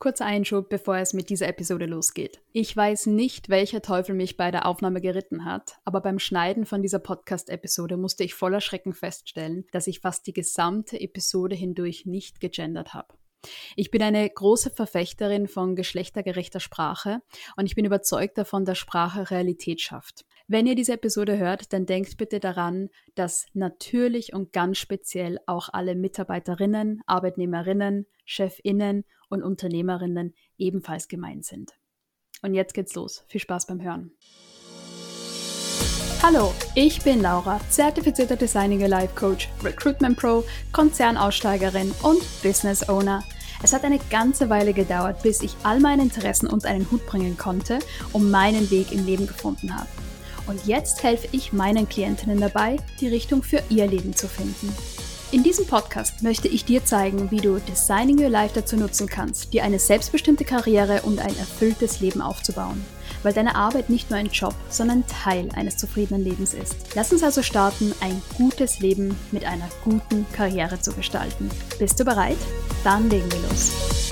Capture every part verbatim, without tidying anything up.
Kurzer Einschub, bevor es mit dieser Episode losgeht. Ich weiß nicht, welcher Teufel mich bei der Aufnahme geritten hat, aber beim Schneiden von dieser Podcast-Episode musste ich voller Schrecken feststellen, dass ich fast die gesamte Episode hindurch nicht gegendert habe. Ich bin eine große Verfechterin von geschlechtergerechter Sprache und ich bin überzeugt davon, dass Sprache Realität schafft. Wenn ihr diese Episode hört, dann denkt bitte daran, dass natürlich und ganz speziell auch alle Mitarbeiterinnen, Arbeitnehmerinnen, Chefinnen und Unternehmerinnen ebenfalls gemeint sind. Und jetzt geht's los. Viel Spaß beim Hören. Hallo, ich bin Laura, zertifizierter Designing Your Life Coach, Recruitment Pro, Konzernaussteigerin und Business Owner. Es hat eine ganze Weile gedauert, bis ich all meine Interessen unter einen Hut bringen konnte und meinen Weg im Leben gefunden habe. Und jetzt helfe ich meinen Klientinnen dabei, die Richtung für ihr Leben zu finden. In diesem Podcast möchte ich dir zeigen, wie du Designing Your Life dazu nutzen kannst, dir eine selbstbestimmte Karriere und ein erfülltes Leben aufzubauen. Weil deine Arbeit nicht nur ein Job, sondern Teil eines zufriedenen Lebens ist. Lass uns also starten, ein gutes Leben mit einer guten Karriere zu gestalten. Bist du bereit? Dann legen wir los.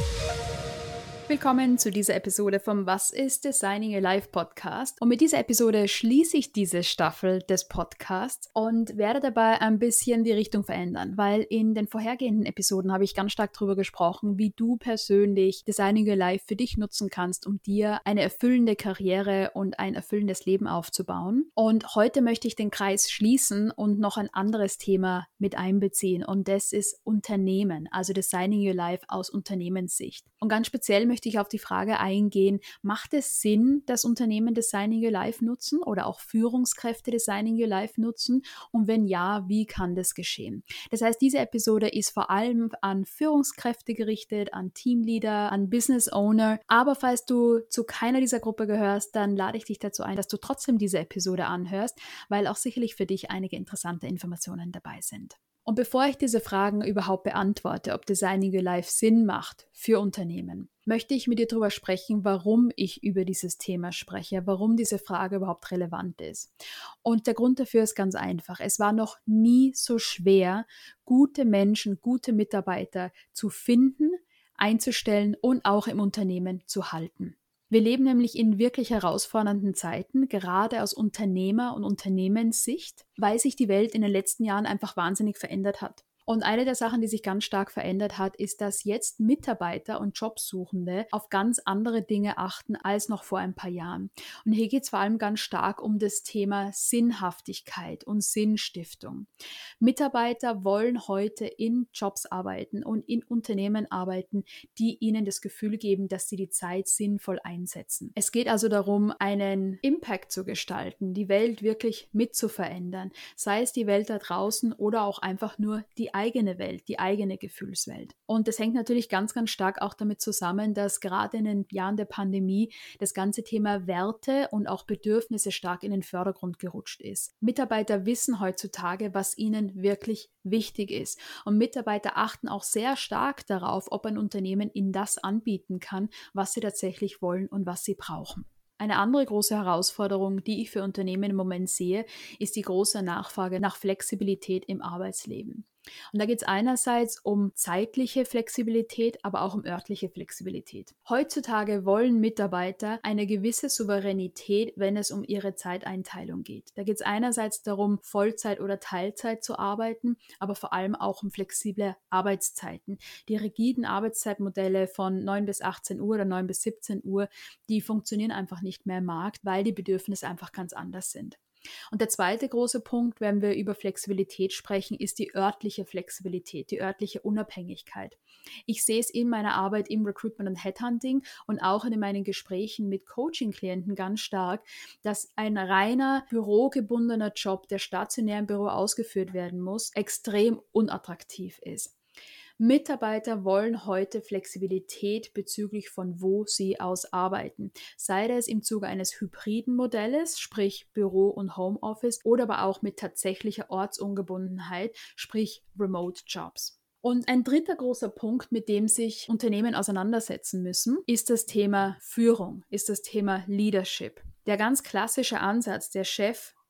Willkommen zu dieser Episode vom Was ist Designing Your Life Podcast. Und mit dieser Episode schließe ich diese Staffel des Podcasts und werde dabei ein bisschen die Richtung verändern, weil in den vorhergehenden Episoden habe ich ganz stark darüber gesprochen, wie du persönlich Designing Your Life für dich nutzen kannst, um dir eine erfüllende Karriere und ein erfüllendes Leben aufzubauen. Und heute möchte ich den Kreis schließen und noch ein anderes Thema mit einbeziehen und das ist Unternehmen, also Designing Your Life aus Unternehmenssicht. Und ganz speziell möchte ich auf die Frage eingehen, macht es Sinn, dass Unternehmen Designing Your Life nutzen oder auch Führungskräfte Designing Your Life nutzen? Und wenn ja, wie kann das geschehen? Das heißt, diese Episode ist vor allem an Führungskräfte gerichtet, an Teamleader, an Business Owner. Aber falls du zu keiner dieser Gruppe gehörst, dann lade ich dich dazu ein, dass du trotzdem diese Episode anhörst, weil auch sicherlich für dich einige interessante Informationen dabei sind. Und bevor ich diese Fragen überhaupt beantworte, ob Designing Your Life Sinn macht für Unternehmen, möchte ich mit dir darüber sprechen, warum ich über dieses Thema spreche, warum diese Frage überhaupt relevant ist. Und der Grund dafür ist ganz einfach. Es war noch nie so schwer, gute Menschen, gute Mitarbeiter zu finden, einzustellen und auch im Unternehmen zu halten. Wir leben nämlich in wirklich herausfordernden Zeiten, gerade aus Unternehmer- und Unternehmenssicht, weil sich die Welt in den letzten Jahren einfach wahnsinnig verändert hat. Und eine der Sachen, die sich ganz stark verändert hat, ist, dass jetzt Mitarbeiter und Jobsuchende auf ganz andere Dinge achten als noch vor ein paar Jahren. Und hier geht es vor allem ganz stark um das Thema Sinnhaftigkeit und Sinnstiftung. Mitarbeiter wollen heute in Jobs arbeiten und in Unternehmen arbeiten, die ihnen das Gefühl geben, dass sie die Zeit sinnvoll einsetzen. Es geht also darum, einen Impact zu gestalten, die Welt wirklich mit zu verändern, sei es die Welt da draußen oder auch einfach nur die eigene Welt, die eigene Gefühlswelt. Und das hängt natürlich ganz, ganz stark auch damit zusammen, dass gerade in den Jahren der Pandemie das ganze Thema Werte und auch Bedürfnisse stark in den Vordergrund gerutscht ist. Mitarbeiter wissen heutzutage, was ihnen wirklich wichtig ist. Und Mitarbeiter achten auch sehr stark darauf, ob ein Unternehmen ihnen das anbieten kann, was sie tatsächlich wollen und was sie brauchen. Eine andere große Herausforderung, die ich für Unternehmen im Moment sehe, ist die große Nachfrage nach Flexibilität im Arbeitsleben. Und da geht es einerseits um zeitliche Flexibilität, aber auch um örtliche Flexibilität. Heutzutage wollen Mitarbeiter eine gewisse Souveränität, wenn es um ihre Zeiteinteilung geht. Da geht es einerseits darum, Vollzeit oder Teilzeit zu arbeiten, aber vor allem auch um flexible Arbeitszeiten. Die rigiden Arbeitszeitmodelle von neun bis achtzehn Uhr oder neun bis siebzehn Uhr, die funktionieren einfach nicht mehr im Markt, weil die Bedürfnisse einfach ganz anders sind. Und der zweite große Punkt, wenn wir über Flexibilität sprechen, ist die örtliche Flexibilität, die örtliche Unabhängigkeit. Ich sehe es in meiner Arbeit im Recruitment und Headhunting und auch in meinen Gesprächen mit Coaching-Klienten ganz stark, dass ein reiner bürogebundener Job, der stationär im Büro ausgeführt werden muss, extrem unattraktiv ist. Mitarbeiter wollen heute Flexibilität bezüglich von wo sie aus arbeiten, sei es im Zuge eines hybriden Modells, sprich Büro und Homeoffice, oder aber auch mit tatsächlicher Ortsungebundenheit, sprich Remote Jobs. Und ein dritter großer Punkt, mit dem sich Unternehmen auseinandersetzen müssen, ist das Thema Führung, ist das Thema Leadership. Der ganz klassische Ansatz, der Chef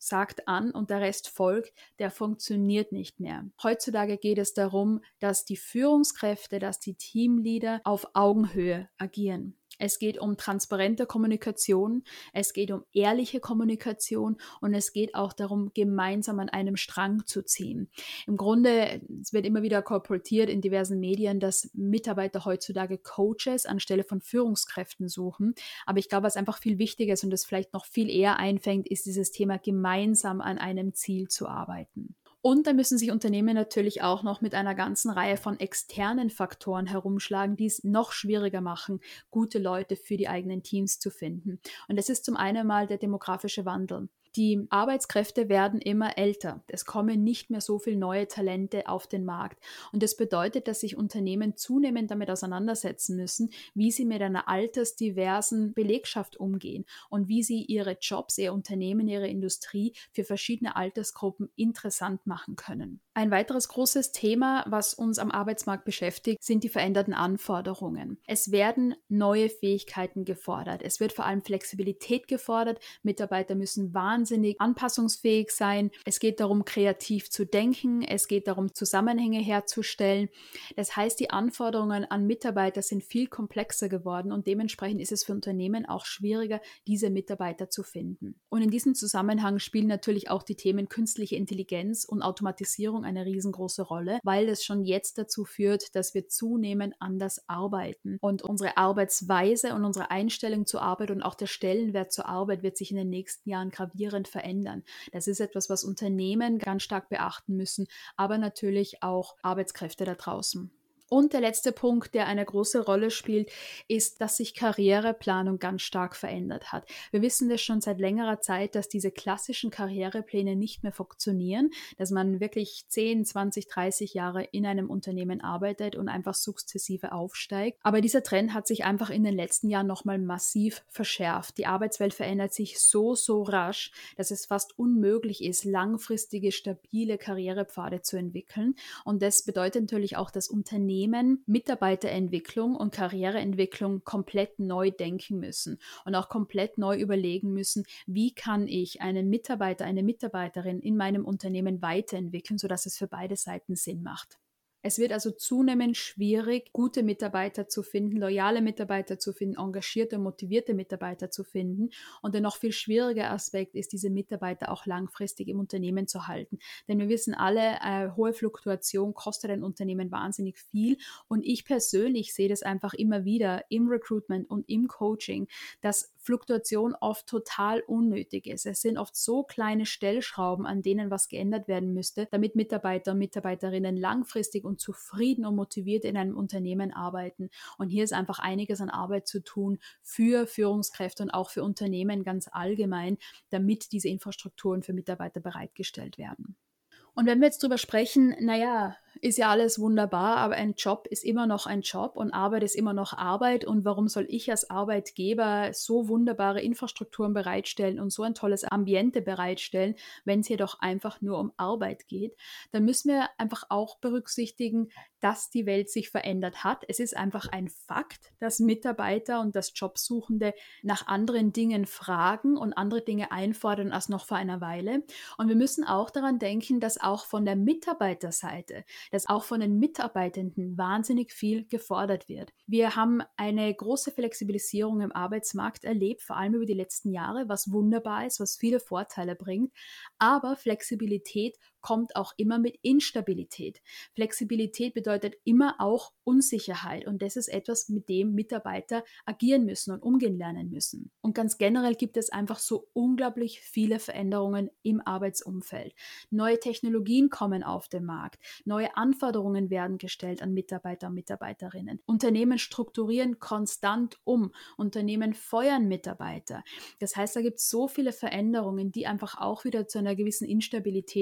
sagt an und der Rest folgt, der funktioniert nicht mehr. Heutzutage geht es darum, dass die Führungskräfte, dass die Teamleader auf Augenhöhe agieren. Es geht um transparente Kommunikation, es geht um ehrliche Kommunikation und es geht auch darum, gemeinsam an einem Strang zu ziehen. Im Grunde, es wird immer wieder kolportiert in diversen Medien, dass Mitarbeiter heutzutage Coaches anstelle von Führungskräften suchen. Aber ich glaube, was einfach viel wichtiger ist und das vielleicht noch viel eher einfängt, ist dieses Thema, gemeinsam an einem Ziel zu arbeiten. Und da müssen sich Unternehmen natürlich auch noch mit einer ganzen Reihe von externen Faktoren herumschlagen, die es noch schwieriger machen, gute Leute für die eigenen Teams zu finden. Und das ist zum einen mal der demografische Wandel. Die Arbeitskräfte werden immer älter. Es kommen nicht mehr so viele neue Talente auf den Markt. Und das bedeutet, dass sich Unternehmen zunehmend damit auseinandersetzen müssen, wie sie mit einer altersdiversen Belegschaft umgehen und wie sie ihre Jobs, ihr Unternehmen, ihre Industrie für verschiedene Altersgruppen interessant machen können. Ein weiteres großes Thema, was uns am Arbeitsmarkt beschäftigt, sind die veränderten Anforderungen. Es werden neue Fähigkeiten gefordert. Es wird vor allem Flexibilität gefordert. Mitarbeiter müssen wahnsinnig anpassungsfähig sein. Es geht darum, kreativ zu denken. Es geht darum, Zusammenhänge herzustellen. Das heißt, die Anforderungen an Mitarbeiter sind viel komplexer geworden und dementsprechend ist es für Unternehmen auch schwieriger, diese Mitarbeiter zu finden. Und in diesem Zusammenhang spielen natürlich auch die Themen künstliche Intelligenz und Automatisierung eine riesengroße Rolle, weil das schon jetzt dazu führt, dass wir zunehmend anders arbeiten. Und unsere Arbeitsweise und unsere Einstellung zur Arbeit und auch der Stellenwert zur Arbeit wird sich in den nächsten Jahren gravierend verändern. Das ist etwas, was Unternehmen ganz stark beachten müssen, aber natürlich auch Arbeitskräfte da draußen. Und der letzte Punkt, der eine große Rolle spielt, ist, dass sich Karriereplanung ganz stark verändert hat. Wir wissen das schon seit längerer Zeit, dass diese klassischen Karrierepläne nicht mehr funktionieren, dass man wirklich zehn, zwanzig, dreißig Jahre in einem Unternehmen arbeitet und einfach sukzessive aufsteigt. Aber dieser Trend hat sich einfach in den letzten Jahren nochmal massiv verschärft. Die Arbeitswelt verändert sich so, so rasch, dass es fast unmöglich ist, langfristige, stabile Karrierepfade zu entwickeln. Und das bedeutet natürlich auch, dass Unternehmen Mitarbeiterentwicklung und Karriereentwicklung komplett neu denken müssen und auch komplett neu überlegen müssen, wie kann ich einen Mitarbeiter, eine Mitarbeiterin in meinem Unternehmen weiterentwickeln, sodass es für beide Seiten Sinn macht. Es wird also zunehmend schwierig, gute Mitarbeiter zu finden, loyale Mitarbeiter zu finden, engagierte, motivierte Mitarbeiter zu finden. Und der noch viel schwierige Aspekt ist, diese Mitarbeiter auch langfristig im Unternehmen zu halten. Denn wir wissen alle, äh, hohe Fluktuation kostet ein Unternehmen wahnsinnig viel. Und ich persönlich sehe das einfach immer wieder im Recruitment und im Coaching, dass Fluktuation oft total unnötig ist. Es sind oft so kleine Stellschrauben, an denen was geändert werden müsste, damit Mitarbeiter und Mitarbeiterinnen langfristig und zufrieden und motiviert in einem Unternehmen arbeiten. Und hier ist einfach einiges an Arbeit zu tun für Führungskräfte und auch für Unternehmen ganz allgemein, damit diese Infrastrukturen für Mitarbeiter bereitgestellt werden. Und wenn wir jetzt drüber sprechen, naja, ist ja alles wunderbar, aber ein Job ist immer noch ein Job und Arbeit ist immer noch Arbeit. Und warum soll ich als Arbeitgeber so wunderbare Infrastrukturen bereitstellen und so ein tolles Ambiente bereitstellen, wenn es hier doch einfach nur um Arbeit geht? Dann müssen wir einfach auch berücksichtigen, dass die Welt sich verändert hat. Es ist einfach ein Fakt, dass Mitarbeiter und dass Jobsuchende nach anderen Dingen fragen und andere Dinge einfordern als noch vor einer Weile. Und wir müssen auch daran denken, dass auch von der Mitarbeiterseite, dass auch von den Mitarbeitenden wahnsinnig viel gefordert wird. Wir haben eine große Flexibilisierung im Arbeitsmarkt erlebt, vor allem über die letzten Jahre, was wunderbar ist, was viele Vorteile bringt. Aber Flexibilität kommt auch immer mit Instabilität. Flexibilität bedeutet immer auch Unsicherheit und das ist etwas, mit dem Mitarbeiter agieren müssen und umgehen lernen müssen. Und ganz generell gibt es einfach so unglaublich viele Veränderungen im Arbeitsumfeld. Neue Technologien kommen auf den Markt, neue Anforderungen werden gestellt an Mitarbeiter und Mitarbeiterinnen. Unternehmen strukturieren konstant um, Unternehmen feuern Mitarbeiter. Das heißt, da gibt es so viele Veränderungen, die einfach auch wieder zu einer gewissen Instabilität auf der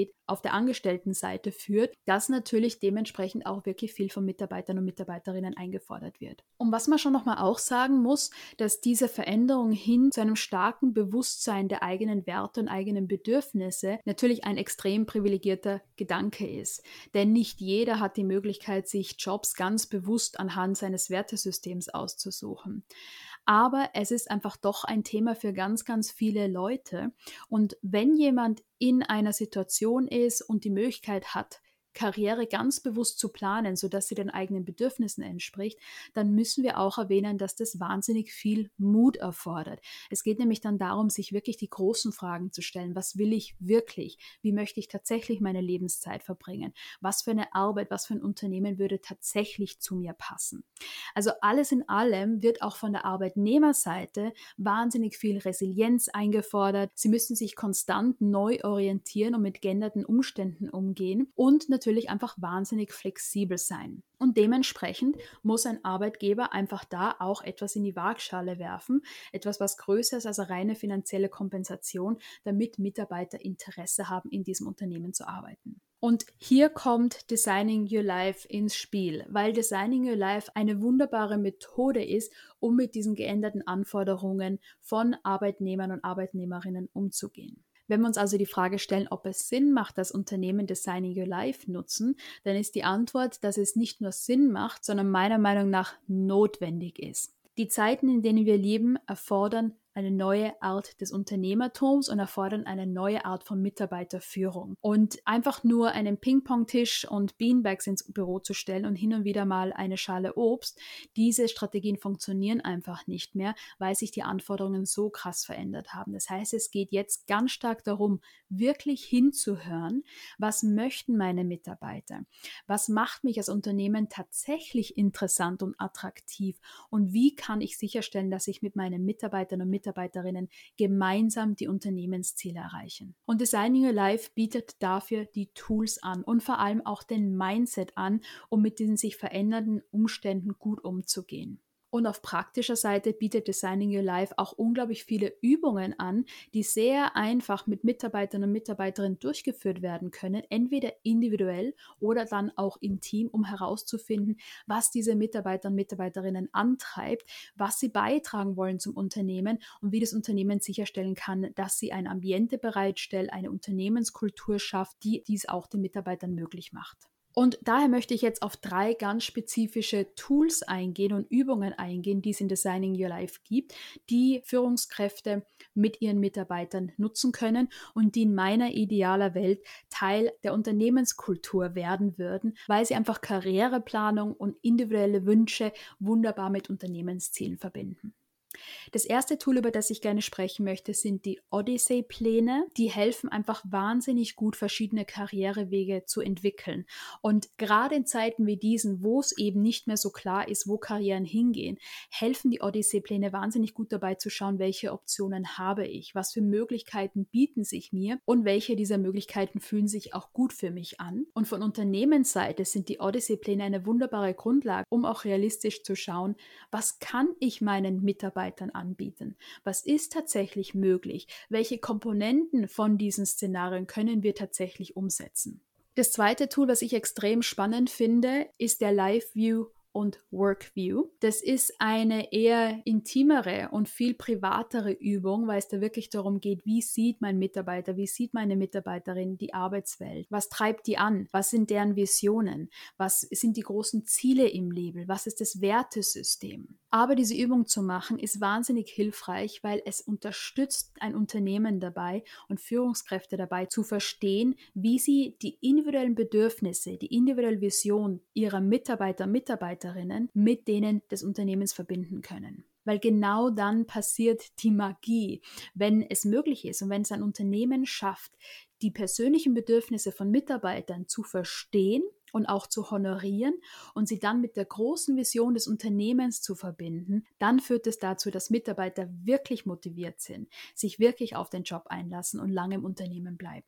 der Angestelltenseite führt, dass natürlich dementsprechend auch wirklich viel von Mitarbeitern und Mitarbeiterinnen eingefordert wird. Und was man schon nochmal auch sagen muss, dass diese Veränderung hin zu einem starken Bewusstsein der eigenen Werte und eigenen Bedürfnisse natürlich ein extrem privilegierter Gedanke ist. Denn nicht jeder hat die Möglichkeit, sich Jobs ganz bewusst anhand seines Wertesystems auszusuchen. Aber es ist einfach doch ein Thema für ganz, ganz viele Leute. Und wenn jemand in einer Situation ist und die Möglichkeit hat, Karriere ganz bewusst zu planen, sodass sie den eigenen Bedürfnissen entspricht, dann müssen wir auch erwähnen, dass das wahnsinnig viel Mut erfordert. Es geht nämlich dann darum, sich wirklich die großen Fragen zu stellen. Was will ich wirklich? Wie möchte ich tatsächlich meine Lebenszeit verbringen? Was für eine Arbeit, was für ein Unternehmen würde tatsächlich zu mir passen? Also alles in allem wird auch von der Arbeitnehmerseite wahnsinnig viel Resilienz eingefordert. Sie müssen sich konstant neu orientieren und mit geänderten Umständen umgehen und natürlich einfach wahnsinnig flexibel sein. Und dementsprechend muss ein Arbeitgeber einfach da auch etwas in die Waagschale werfen, etwas, was größer ist als eine reine finanzielle Kompensation, damit Mitarbeiter Interesse haben, in diesem Unternehmen zu arbeiten. Und hier kommt Designing Your Life ins Spiel, weil Designing Your Life eine wunderbare Methode ist, um mit diesen geänderten Anforderungen von Arbeitnehmern und Arbeitnehmerinnen umzugehen. Wenn wir uns also die Frage stellen, ob es Sinn macht, dass Unternehmen Designing Your Life nutzen, dann ist die Antwort, dass es nicht nur Sinn macht, sondern meiner Meinung nach notwendig ist. Die Zeiten, in denen wir leben, erfordern eine neue Art des Unternehmertums und erfordern eine neue Art von Mitarbeiterführung. Und einfach nur einen Ping-Pong-Tisch und Beanbags ins Büro zu stellen und hin und wieder mal eine Schale Obst, diese Strategien funktionieren einfach nicht mehr, weil sich die Anforderungen so krass verändert haben. Das heißt, es geht jetzt ganz stark darum, wirklich hinzuhören, was möchten meine Mitarbeiter? Was macht mich als Unternehmen tatsächlich interessant und attraktiv? Und wie kann ich sicherstellen, dass ich mit meinen Mitarbeitern und Mitarbeitern Mitarbeiterinnen gemeinsam die Unternehmensziele erreichen. Und Designing Your Life bietet dafür die Tools an und vor allem auch den Mindset an, um mit diesen sich verändernden Umständen gut umzugehen. Und auf praktischer Seite bietet Designing Your Life auch unglaublich viele Übungen an, die sehr einfach mit Mitarbeitern und Mitarbeiterinnen durchgeführt werden können, entweder individuell oder dann auch im Team, um herauszufinden, was diese Mitarbeiter und Mitarbeiterinnen antreibt, was sie beitragen wollen zum Unternehmen und wie das Unternehmen sicherstellen kann, dass sie ein Ambiente bereitstellt, eine Unternehmenskultur schafft, die dies auch den Mitarbeitern möglich macht. Und daher möchte ich jetzt auf drei ganz spezifische Tools eingehen und Übungen eingehen, die es in Designing Your Life gibt, die Führungskräfte mit ihren Mitarbeitern nutzen können und die in meiner idealer Welt Teil der Unternehmenskultur werden würden, weil sie einfach Karriereplanung und individuelle Wünsche wunderbar mit Unternehmenszielen verbinden. Das erste Tool, über das ich gerne sprechen möchte, sind die Odyssey-Pläne. Die helfen einfach wahnsinnig gut, verschiedene Karrierewege zu entwickeln. Und gerade in Zeiten wie diesen, wo es eben nicht mehr so klar ist, wo Karrieren hingehen, helfen die Odyssey-Pläne wahnsinnig gut dabei zu schauen, welche Optionen habe ich, was für Möglichkeiten bieten sich mir und welche dieser Möglichkeiten fühlen sich auch gut für mich an. Und von Unternehmensseite sind die Odyssey-Pläne eine wunderbare Grundlage, um auch realistisch zu schauen, was kann ich meinen Mitarbeitern anbieten? Was ist tatsächlich möglich? Welche Komponenten von diesen Szenarien können wir tatsächlich umsetzen? Das zweite Tool, was ich extrem spannend finde, ist der Live View und Workview. Das ist eine eher intimere und viel privatere Übung, weil es da wirklich darum geht, wie sieht mein Mitarbeiter, wie sieht meine Mitarbeiterin die Arbeitswelt? Was treibt die an? Was sind deren Visionen? Was sind die großen Ziele im Leben? Was ist das Wertesystem? Aber diese Übung zu machen, ist wahnsinnig hilfreich, weil es unterstützt ein Unternehmen dabei und Führungskräfte dabei zu verstehen, wie sie die individuellen Bedürfnisse, die individuelle Vision ihrer Mitarbeiter und Mitarbeiterinnen mit denen des Unternehmens verbinden können. Weil genau dann passiert die Magie, wenn es möglich ist und wenn es ein Unternehmen schafft, die persönlichen Bedürfnisse von Mitarbeitern zu verstehen und auch zu honorieren und sie dann mit der großen Vision des Unternehmens zu verbinden, dann führt es dazu, dass Mitarbeiter wirklich motiviert sind, sich wirklich auf den Job einlassen und lange im Unternehmen bleiben.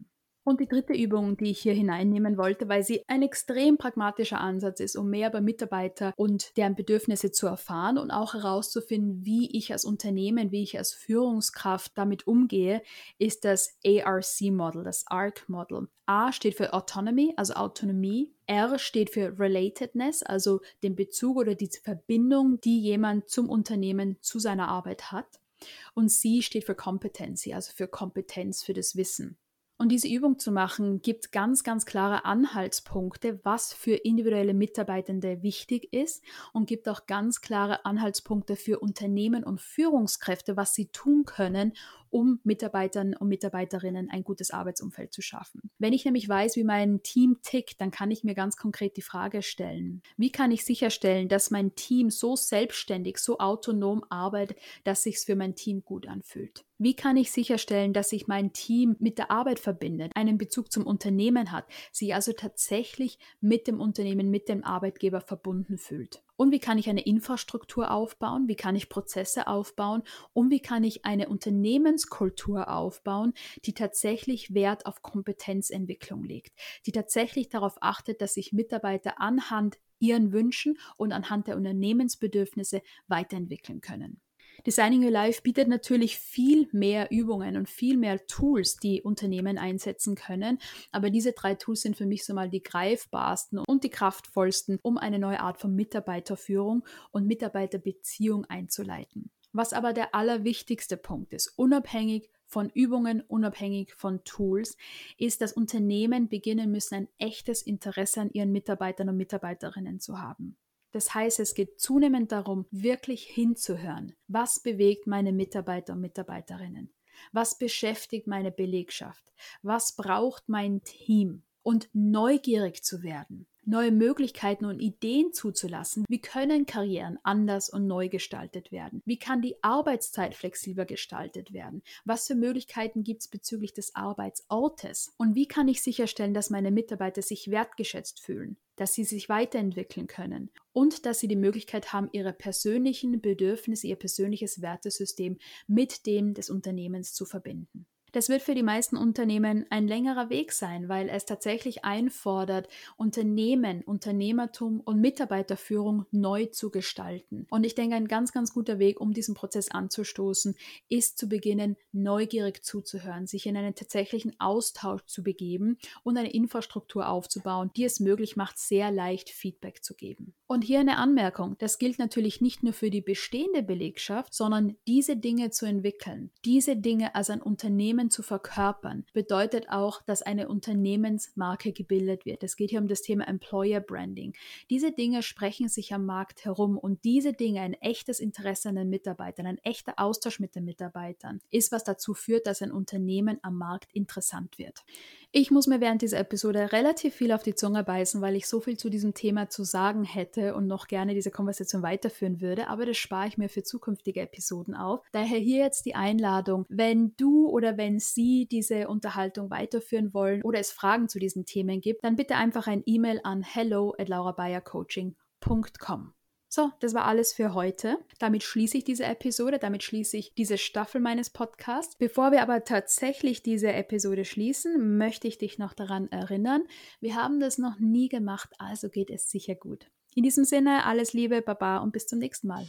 Und die dritte Übung, die ich hier hineinnehmen wollte, weil sie ein extrem pragmatischer Ansatz ist, um mehr über Mitarbeiter und deren Bedürfnisse zu erfahren und auch herauszufinden, wie ich als Unternehmen, wie ich als Führungskraft damit umgehe, ist das A R C-Model, das A R C-Model. A steht für Autonomy, also Autonomie. R steht für Relatedness, also den Bezug oder die Verbindung, die jemand zum Unternehmen, zu seiner Arbeit hat. Und C steht für Competency, also für Kompetenz, für das Wissen. Und diese Übung zu machen, gibt ganz, ganz klare Anhaltspunkte, was für individuelle Mitarbeitende wichtig ist und gibt auch ganz klare Anhaltspunkte für Unternehmen und Führungskräfte, was sie tun können, um Mitarbeitern und Mitarbeiterinnen ein gutes Arbeitsumfeld zu schaffen. Wenn ich nämlich weiß, wie mein Team tickt, dann kann ich mir ganz konkret die Frage stellen, wie kann ich sicherstellen, dass mein Team so selbstständig, so autonom arbeitet, dass es sich für mein Team gut anfühlt? Wie kann ich sicherstellen, dass sich mein Team mit der Arbeit verbindet, einen Bezug zum Unternehmen hat, sich also tatsächlich mit dem Unternehmen, mit dem Arbeitgeber verbunden fühlt? Und wie kann ich eine Infrastruktur aufbauen? Wie kann ich Prozesse aufbauen? Und wie kann ich eine Unternehmenskultur aufbauen, die tatsächlich Wert auf Kompetenzentwicklung legt, die tatsächlich darauf achtet, dass sich Mitarbeiter anhand ihren Wünschen und anhand der Unternehmensbedürfnisse weiterentwickeln können? Designing Your Life bietet natürlich viel mehr Übungen und viel mehr Tools, die Unternehmen einsetzen können, aber diese drei Tools sind für mich so mal die greifbarsten und die kraftvollsten, um eine neue Art von Mitarbeiterführung und Mitarbeiterbeziehung einzuleiten. Was aber der allerwichtigste Punkt ist, unabhängig von Übungen, unabhängig von Tools, ist, dass Unternehmen beginnen müssen, ein echtes Interesse an ihren Mitarbeitern und Mitarbeiterinnen zu haben. Das heißt, es geht zunehmend darum, wirklich hinzuhören. Was bewegt meine Mitarbeiter und Mitarbeiterinnen? Was beschäftigt meine Belegschaft? Was braucht mein Team? Und neugierig zu werden, neue Möglichkeiten und Ideen zuzulassen. Wie können Karrieren anders und neu gestaltet werden? Wie kann die Arbeitszeit flexibler gestaltet werden? Was für Möglichkeiten gibt es bezüglich des Arbeitsortes? Und wie kann ich sicherstellen, dass meine Mitarbeiter sich wertgeschätzt fühlen, dass sie sich weiterentwickeln können und dass sie die Möglichkeit haben, ihre persönlichen Bedürfnisse, ihr persönliches Wertesystem mit dem des Unternehmens zu verbinden? Das wird für die meisten Unternehmen ein längerer Weg sein, weil es tatsächlich einfordert, Unternehmen, Unternehmertum und Mitarbeiterführung neu zu gestalten. Und ich denke, ein ganz, ganz guter Weg, um diesen Prozess anzustoßen, ist zu beginnen, neugierig zuzuhören, sich in einen tatsächlichen Austausch zu begeben und eine Infrastruktur aufzubauen, die es möglich macht, sehr leicht Feedback zu geben. Und hier eine Anmerkung, das gilt natürlich nicht nur für die bestehende Belegschaft, sondern diese Dinge zu entwickeln, diese Dinge als ein Unternehmen zu verkörpern, bedeutet auch, dass eine Unternehmensmarke gebildet wird. Es geht hier um das Thema Employer Branding. Diese Dinge sprechen sich am Markt herum und diese Dinge, ein echtes Interesse an den Mitarbeitern, ein echter Austausch mit den Mitarbeitern, ist, was dazu führt, dass ein Unternehmen am Markt interessant wird. Ich muss mir während dieser Episode relativ viel auf die Zunge beißen, weil ich so viel zu diesem Thema zu sagen hätte und noch gerne diese Konversation weiterführen würde, aber das spare ich mir für zukünftige Episoden auf. Daher hier jetzt die Einladung, wenn du oder wenn Sie diese Unterhaltung weiterführen wollen oder es Fragen zu diesen Themen gibt, dann bitte einfach ein E-Mail an hello at laurabayercoaching punkt com. So, das war alles für heute. Damit schließe ich diese Episode, damit schließe ich diese Staffel meines Podcasts. Bevor wir aber tatsächlich diese Episode schließen, möchte ich dich noch daran erinnern, wir haben das noch nie gemacht, also geht es sicher gut. In diesem Sinne, alles Liebe, Baba und bis zum nächsten Mal.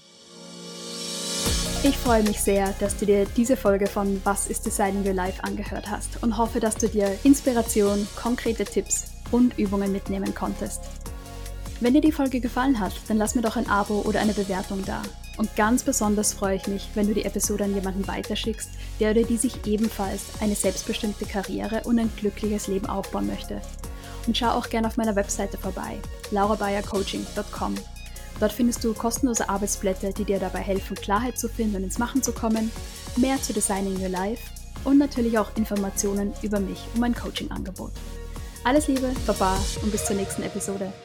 Ich freue mich sehr, dass du dir diese Folge von Was ist Designing Your Life angehört hast und hoffe, dass du dir Inspiration, konkrete Tipps und Übungen mitnehmen konntest. Wenn dir die Folge gefallen hat, dann lass mir doch ein Abo oder eine Bewertung da. Und ganz besonders freue ich mich, wenn du die Episode an jemanden weiterschickst, der oder die sich ebenfalls eine selbstbestimmte Karriere und ein glückliches Leben aufbauen möchte. Und schau auch gerne auf meiner Webseite vorbei, laurabayercoaching punkt com. Dort findest du kostenlose Arbeitsblätter, die dir dabei helfen, Klarheit zu finden und ins Machen zu kommen, mehr zu Designing Your Life und natürlich auch Informationen über mich und mein Coaching-Angebot. Alles Liebe, Baba und bis zur nächsten Episode.